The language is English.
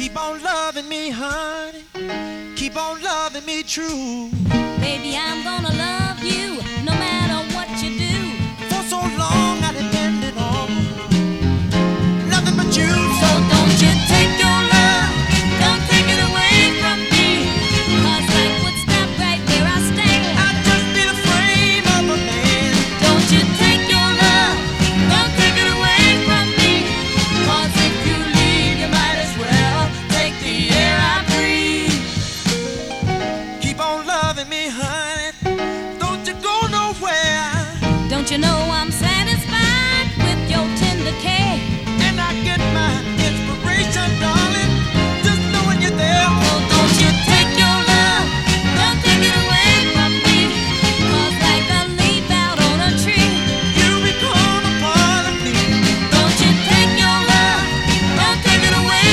Keep on loving me, honey. Keep on loving me true. Baby, I'm gonna love